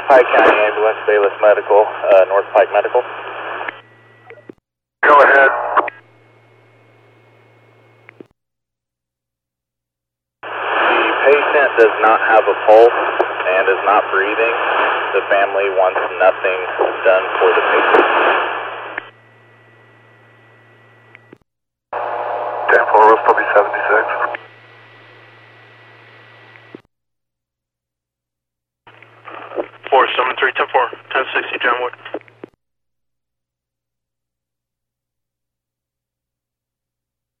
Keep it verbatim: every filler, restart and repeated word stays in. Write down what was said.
Pike County Ambulance, Bayless Medical, uh, North Pike Medical. Go ahead. The patient does not have a pulse and is not breathing. The family wants nothing done for the patient. ten four, Rose W seventy-six. four seven three, ten four, ten sixty John Wood.